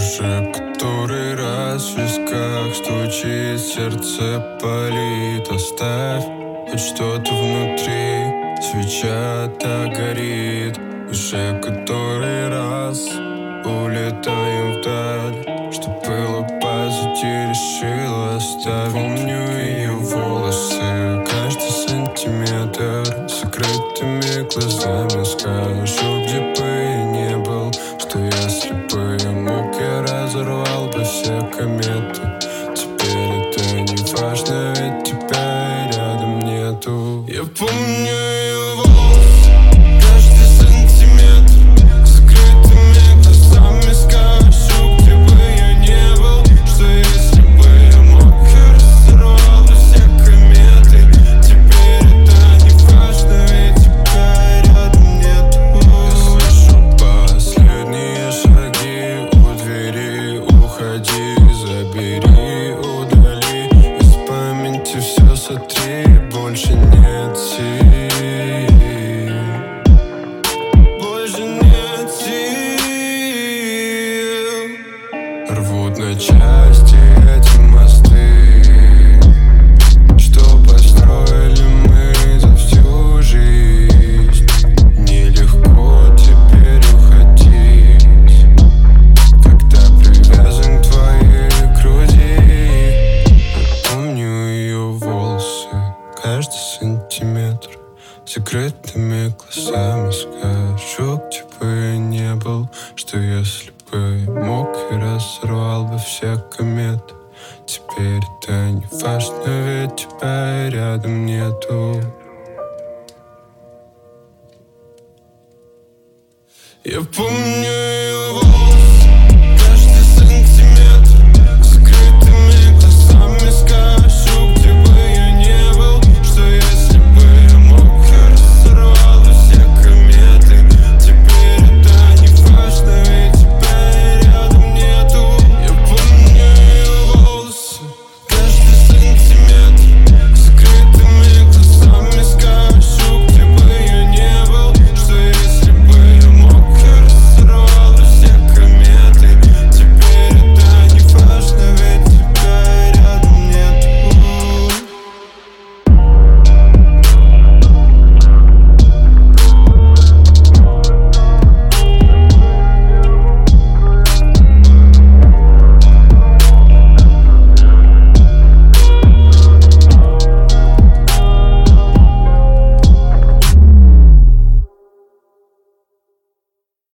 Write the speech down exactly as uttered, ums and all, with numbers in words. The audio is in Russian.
Уже который раз в висках стучит, сердце палит. Оставь хоть что-то внутри, свеча так горит. Уже который раз улетаем вдаль, что было позади, решила оставить. Помню ее волосы, каждый сантиметр, с закрытыми глазами скажу, где бы я не был, что если бы я мог, я разорвал бы все кометы. Теперь это не важно, ведь тебя рядом нету. Я помню ее волосы, каждый сантиметр, с закрытыми глазами скажу, где бы я не был, что если бы я мог, я разорвал бы все кометы. Теперь это не важно, ведь тебя рядом нету. Я слышу последние шаги у двери. Уходи, забери, удали, из памяти все сотри, больше нет сил, больше нет сил. Рвут на части эти мосты, что построили мы за всю жизнь. Нелегко теперь уходить, когда привязан к твоей груди. Я помню ее волосы, каждый сантиметр, с закрытыми глазами скажу, где бы я не был, что если бы я мог, я разорвал бы все кометы. Теперь это не важно, ведь тебя рядом нету. Я помню ее волосы.